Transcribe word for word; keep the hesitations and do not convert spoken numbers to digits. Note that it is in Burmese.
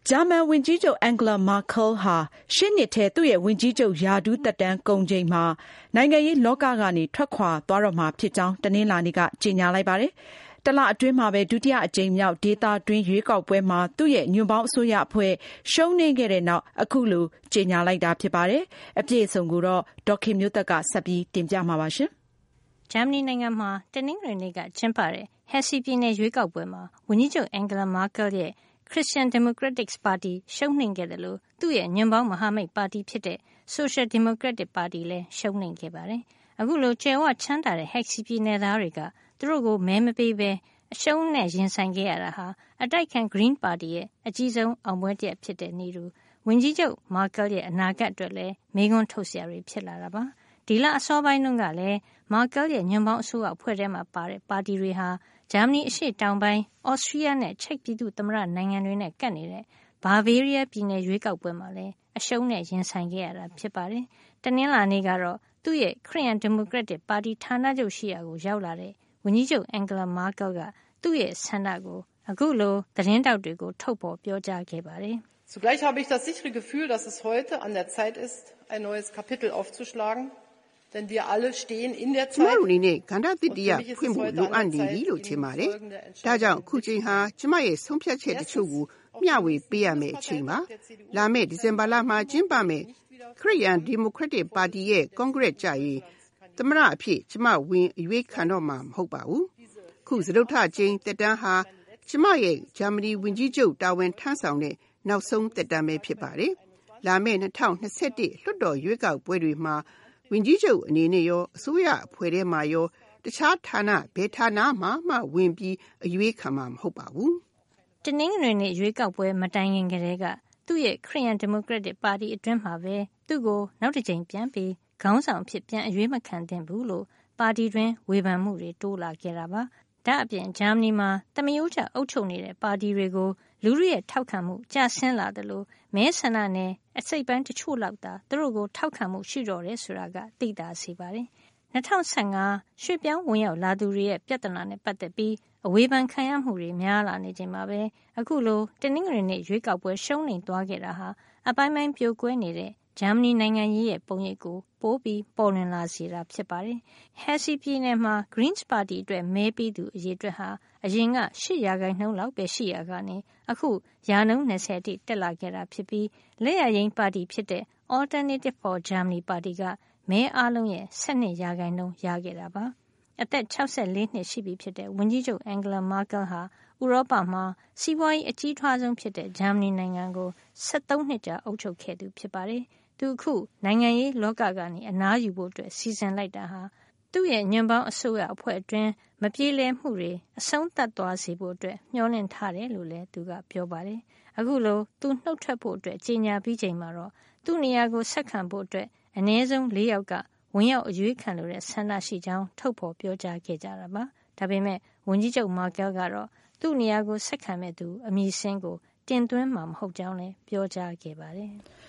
ဂျာမန်ဝန်ကြီးချုပ်အန်ဂလာမာကယ်ဟာရှေ့နှစ်ထဲသူ့ရဲ့ဝန်ကြီးချုပ်ရာထူးသက်တမ်းကုန်ချိန်မှာနိုင်ငံရေးလောကကနေထွက်ခွာသွားတော့မှာဖြစ်ကြောင်းတနင်္လာနေ့ကကြေညာလိုက်ပါတယ်။တလအတွင်းမှာပဲဒုတိယအကြိမ်မြောက်ဒေသတွင်းရွေးကောက်ပွဲမှာသူ့ရဲ့ညွန့်ပေါင်းအစိုးရအဖွဲ့ရှုံးနိမ့်ခဲ့တဲ့နောက်အခုလိုကြေညာလိုက်တာဖြစ်ပါတယ်။အပြည့်အစုံကိုတော့ဒေါက်ခင်မျိုးသက်ကဆက်ပြီးတင်ပြမှာပါရှင်။ဂျာမနီနိုင်ငံမှာတနင်္ဂနွေနေ့ကကျင်းပတဲ့ဟက်ဆီပြည်နယ်ရွေးကောက်ပွဲမှာဝန်ကြီးချုပ်အန်ဂလာမာကယ်ရဲ့Christian Democratic Party ရှုံးနိမ့်ခဲ့တယ်လို့သူ့ရဲ့ညွန့်ပေါင်းမဟာမိတ်ပါတီဖြစ်တဲ့ Social Democratic Party လည်းရှုံးနိမ့်ခဲ့ပါတယ်။အခုလိုကျယ်ဝချမ်းသာတဲ့ဟက်ဆီပြည်နယ်သားတွေကသူတို့ကိုမဲမပေးဘဲအရှုံးနဲ့ရင်ဆိုင်ခဲ့ရတာဟာအတိုက်ခံ Green Party ရဲ့အကြီးဆုံးအောင်ပွဲတစ်ဖြစ်တဲ့နေ့တူဝန်ကြီးချုပ်မာကယ်ရဲ့အနာဂတ်အတွက်လည်းမေးခွန်းထုတ်စရာတွေဖြစ်လာတာပါ။ဒီလအစောပိုင်းတုန်းကလည်းမာကယ်ရဲ့ညွန့်ပေါင်းအစိုးရအဖွဲ့ထဲမှာပါတဲ့ပါတီတွေဟာဂျာမနီအရှေ့တောင်ပိုင်းဩစတြီးယားနဲ့ချက်ပြည်သူ့သမ္မတနိုင်ငံတွေနဲ့ကပ်နေတဲ့ဘာဗေးရီးယားပြည်နယ်ရွေးကောက်ပွဲမှာလည်းအရှုံးနဲ့ရင်ဆိုင်ခဲ့ရတာဖြစ်ပါတယ်။တနင်္လာနေ့ကတော့သူ့ရဲ့ခရစ်ယာန်ဒီမိုကရက်တစ်ပါတီဌာနချုပ်ရှိရာကိုရောက်လာတဲ့ဝန်ကြီးချုပ်အန်ဂလာမာကယ်ကသူ့ရဲ့ဆန္ဒကိုအခုလိုသတင်းတောက်တွေကိုထုတ်ဖော်ပြောကြားခဲ့ပါတယ်။ Zugleich habe ich das sichere Gefühl, dass es heute an der Zeit ist, ein neues Kapitel aufzuschlagen.Denn wir alle stehen in der Zeit. ကျမတို့အနေနဲ့ကဏ္ဍသစ်တရဖွင့်ဖို့လိုအပ်နေပြီလို့ထင်ပါတယ်။ဒါကြောင့်ခုချိန်ဟာကျမရဲ့ဆုံးဖြတ်ချက်တချို့ကိုမျှဝေပေးရမယ့်အချိန်ပါ။လာမယ့်ဒီဇင်ဘာလမှာကျင်းပမယ့်ခရစ်ယာန်ဒီမိုကရက်တစ်ပါတီရဲ့ကွန်ဂရက်ကြရင်သမ္မတအဖြစ်ကျမဝင်အရွေးခံတော့မှာမဟုတ်ပါဘူး။ခုစတုတ္ထကျင်းတက်တန်းဟာကျမရဲ့ဂျာမနီဝန်ကြီးချုပ်တာဝန်ထမ်းဆောင်တဲ့နောက်ဆုံးတက်တန်းပဲဖြစ်ပါတယ်။လာမယ့်၂၀၂၁လွှတ်တော်ရွေးကောက်ပွဲတွေမှာဝန်ကြီးချုပ်အနေနဲ့ရောအစိုးရအဖွဲ့ထဲမှာရောတခြားဌာနဘယ်ဌာနမှမှဝင်ပြီးအရွေးခံမှာမဟုတ်ပါဘူး။တနင်္ဂနွေနေ့ရွေးကောက်ပွဲမတိုင်ခင်ကတည်းကသူ့ရဲ့ခရစ်ယာန်ဒီမိုကရက်တစ်ပါတီအတွင်းမှာပဲသူ့ကိုနောက်တစ်ကြိမ်ပြန်ပြီးခေါင်းဆောင်ဖြစ်ပြန်အရွေးမခံသင့်ဘူးလို့ပါတီတွင်ဝေဖန်မှုတွေတိုးလာခဲ့တာပါ။ဒါအပြင်ဂျာမနီမှာတမယိုးကျအုပ်ချုပ်နေတဲ့ပါတီတွေကိုလူထုရဲ့ထောက်ခံမှုကျဆင်းလာတယ်လို့မဲဆန္ဒနယ်အစိပ်ပိုင်းတချို့လောက်သာသူတို့ကိုထောက်ခံမှုရှိတော့တယ်ဆိုတာကသိသာစေပါတယ်။၂၀၁၅ရွှေ့ပြောင်းဝင်ရောက်လာသူတွေရဲ့ပြဿနာနဲ့ပတ်သက်ပြီးအဝေဖန်ခံရမှုတွေများလာနေချိန်မှာပဲအခုလိုတနင်္ဂနွေနေ့ရွေးကောက်ပွဲရှုံးနိမ့်သွားခဲ့တာဟာအပိုင်းပိုင်းပြိုကွဲနေတဲ့ဂျာမနီနိုင်ငံရေးရဲ့ပုံရိပ်ကိုပိုပြီးပေါ်လွင်လာစေတာဖြစ်ပါတယ်။ဟက်ဆီပြည်နယ်မှာ Greens Party အတွက်မဲပေးသူအရေအတွက်ဟာအရင်က၈ရာခိုင်နှုန်းလောက်ပဲရှိရာကနေအခုရာနှုန်း၂၀အထိတက်လာခဲ့တာဖြစ်ပြီးလက်ရယိမ်းပါတီဖြစ်တဲ့ Alternative for Germany ပါတီကမဲအားလုံးရဲ့၁၂ရာခိုင်နှုန်းရခဲ့တာပါ။အသက်၆၄နှစ်ရှိပြီဖြစ်တဲ့ဝန်ကြီးချုပ်အန်ဂလာမာကယ်ဟာဥရောပမှာစီးပွားရေးအကြီးထွားဆုံးဖြစ်တဲ့ဂျာမနီနိုင်ငံကို၁၃နှစ်ကြာအုပ်ချုပ်ခဲ့သူဖြစ်ပါတယ်။သူအခုနိုင်ငံရေးလောကကနေအနားယူဖို့အတွက်စီစဉ်လိုက်တာဟာသူ့ရဲ့ညွန့်ပေါင်းအစိုးရအဖွဲ့အတွင်းမပြေလည်မှုတွေအဆုံးသတ်သွားစေဖို့အတွက်မျှော်လင့်ထားတယ်လို့လည်းသူကပြောပါတယ်။အခုလိုသူနှုတ်ထွက်ဖို့အတွက်ကြေညာပြီးချိန်မှာတော့သူ့နေရာကိုဆက်ခံဖို့အတွက်အနည်းဆုံး၄ယောက်ကဝင်ရောက်အရွေးခံလို့တဲ့ဆန္ဒရှိကြောင်းထုတ်ဖော်ပြောကြားခဲ့ကြတာပါ။ဒါပေမဲ့ဝန်ကြီးချုပ်မာကယ်ကတော့သူ့နေရာကိုဆက်ခံမဲ့သူအမည်စင်းကိုတင်သွင်းမှာမဟုတ်ကြောင်းလည်းပြောကြားခဲ့ပါတယ်။